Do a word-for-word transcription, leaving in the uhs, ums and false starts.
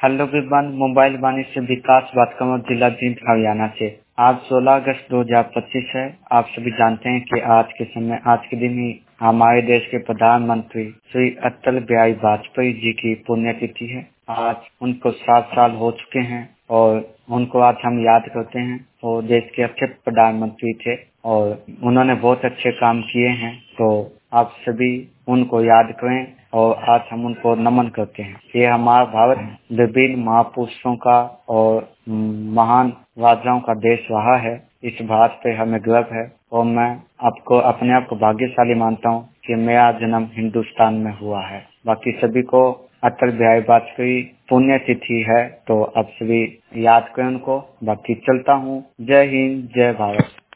Hello विमान mobile वाणी से विकास बात कर रहा हूँ, जिला जींद हरियाणा से। आज सोलह अगस्त दो हजार पच्चीस है। आप सभी जानते हैं कि आज के समय आज के दिन ही हमारे देश के प्रधानमंत्री श्री अटल बिहारी वाजपेयी जी की पुण्यतिथि है। आज उनको सात साल हो चुके हैं और उनको आज हम याद करते हैं। वो देश के अच्छे प्रधानमंत्री थे और उन्होंने बहुत अच्छे काम किए हैं, तो आप सभी उनको याद करें और आज हम उनको नमन करते हैं। ये हमारा भारत विभिन्न महापुरुषों का और महान राजाओं का देश रहा है। इस बात पे हमें गर्व है और मैं आपको अपने आप को भाग्यशाली मानता हूँ कि मेरा जन्म हिंदुस्तान में हुआ है। बाकी सभी को अटल बिहारी वाजपेयी पुण्य तिथि है, तो आप सभी याद करें उनको। बाकी चलता हूँ। जय हिंद, जय भारत।